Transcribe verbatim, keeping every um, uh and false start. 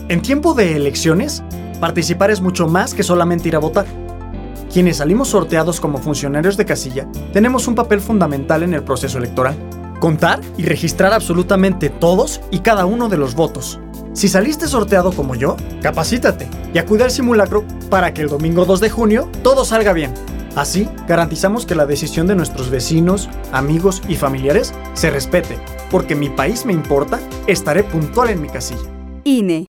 En tiempo de elecciones, participar es mucho más que solamente ir a votar. Quienes salimos sorteados como funcionarios de casilla, tenemos un papel fundamental en el proceso electoral. Contar y registrar absolutamente todos y cada uno de los votos. Si saliste sorteado como yo, capacítate y acude al simulacro para que el domingo dos de junio todo salga bien. Así, garantizamos que la decisión de nuestros vecinos, amigos y familiares se respete. Porque mi país me importa, estaré puntual en mi casilla. I N E